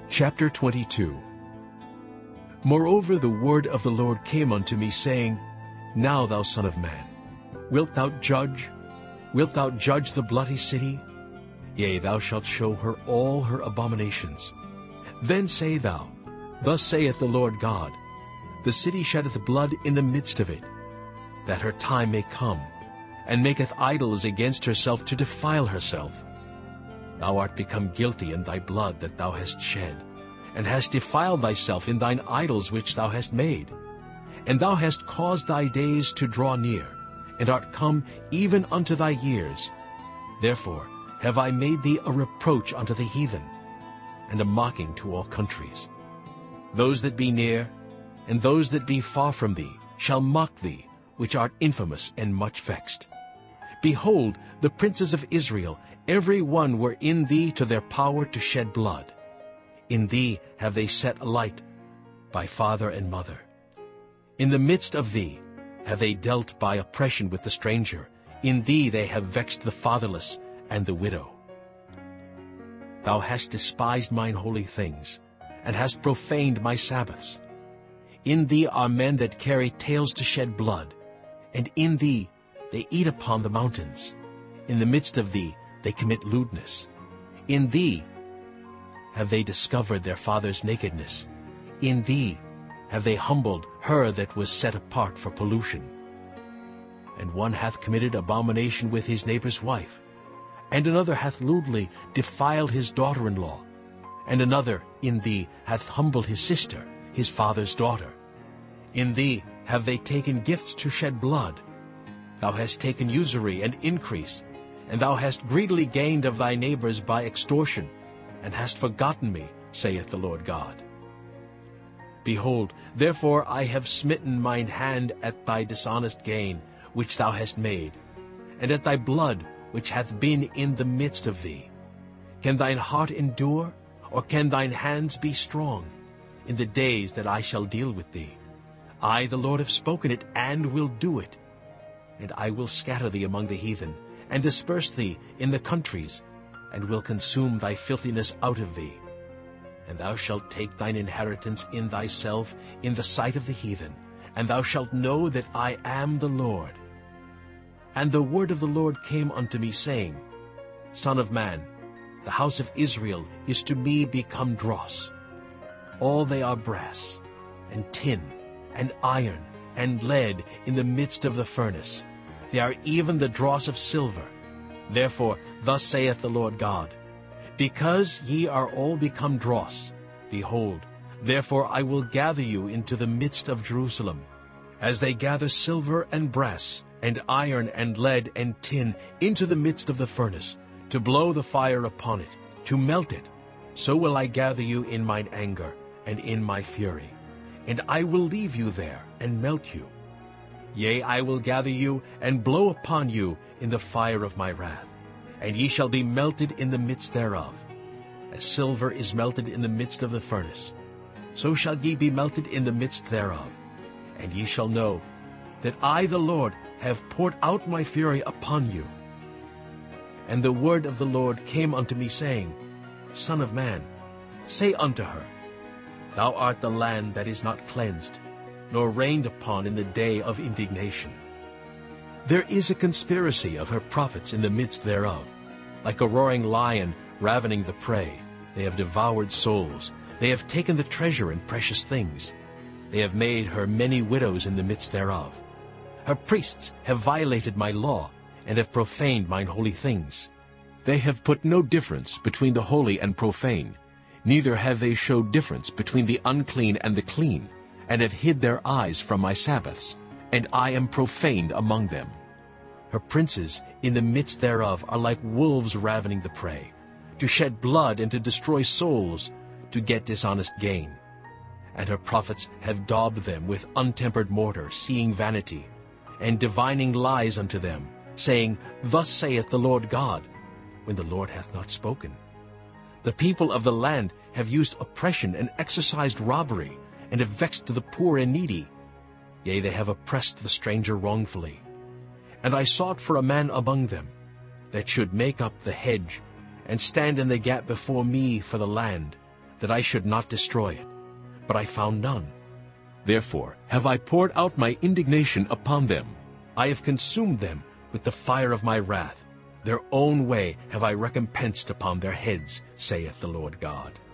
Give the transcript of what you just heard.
Chapter 22. Moreover the word of the Lord came unto me, saying, Now, thou son of man, wilt thou judge? Wilt thou judge the bloody city? Yea, thou shalt show her all her abominations. Then say thou, Thus saith the Lord God, The city sheddeth blood in the midst of it, that her time may come, and maketh idols against herself to defile herself. Thou art become guilty in thy blood that thou hast shed, and hast defiled thyself in thine idols which thou hast made. And thou hast caused thy days to draw near, and art come even unto thy years. Therefore have I made thee a reproach unto the heathen, and a mocking to all countries. Those that be near, and those that be far from thee, shall mock thee, which art infamous and much vexed. Behold, the princes of Israel, every one were in thee to their power to shed blood. In thee have they set a light by father and mother. In the midst of thee have they dealt by oppression with the stranger. In thee they have vexed the fatherless and the widow. Thou hast despised mine holy things, and hast profaned my Sabbaths. In thee are men that carry tales to shed blood, and in thee they eat upon the mountains. In the midst of thee they commit lewdness. In thee have they discovered their father's nakedness. In thee have they humbled her that was set apart for pollution. And one hath committed abomination with his neighbor's wife, and another hath lewdly defiled his daughter-in-law, and another in thee hath humbled his sister, his father's daughter. In thee have they taken gifts to shed blood. Thou hast taken usury and increase, and thou hast greedily gained of thy neighbors by extortion, and hast forgotten me, saith the Lord God. Behold, therefore I have smitten mine hand at thy dishonest gain, which thou hast made, and at thy blood, which hath been in the midst of thee. Can thine heart endure, or can thine hands be strong, in the days that I shall deal with thee? I, the Lord, have spoken it, and will do it. And I will scatter thee among the heathen, and disperse thee in the countries, and will consume thy filthiness out of thee. And thou shalt take thine inheritance in thyself in the sight of the heathen, and thou shalt know that I am the Lord. And the word of the Lord came unto me, saying, Son of man, the house of Israel is to me become dross. All they are brass, and tin, and iron, and lead in the midst of the furnace. They are even the dross of silver. Therefore thus saith the Lord God, Because ye are all become dross, behold, therefore I will gather you into the midst of Jerusalem, as they gather silver and brass, and iron and lead and tin into the midst of the furnace, to blow the fire upon it, to melt it. So will I gather you in mine anger and in my fury, and I will leave you there and melt you. Yea, I will gather you and blow upon you in the fire of my wrath, and ye shall be melted in the midst thereof. As silver is melted in the midst of the furnace, so shall ye be melted in the midst thereof. And ye shall know that I, the Lord, have poured out my fury upon you. And the word of the Lord came unto me, saying, Son of man, say unto her, Thou art the land that is not cleansed, nor rained upon in the day of indignation. There is a conspiracy of her prophets in the midst thereof. Like a roaring lion ravening the prey, they have devoured souls. They have taken the treasure and precious things. They have made her many widows in the midst thereof. Her priests have violated my law, and have profaned mine holy things. They have put no difference between the holy and profane, neither have they showed difference between the unclean and the clean, and have hid their eyes from my Sabbaths, and I am profaned among them. Her princes in the midst thereof are like wolves ravening the prey, to shed blood and to destroy souls, to get dishonest gain. And her prophets have daubed them with untempered mortar, seeing vanity, and divining lies unto them, saying, Thus saith the Lord God, when the Lord hath not spoken. The people of the land have used oppression and exercised robbery, and have vexed the poor and needy. Yea, they have oppressed the stranger wrongfully. And I sought for a man among them, that should make up the hedge, and stand in the gap before me for the land, that I should not destroy it, but I found none. Therefore have I poured out my indignation upon them. I have consumed them with the fire of my wrath. Their own way have I recompensed upon their heads, saith the Lord God.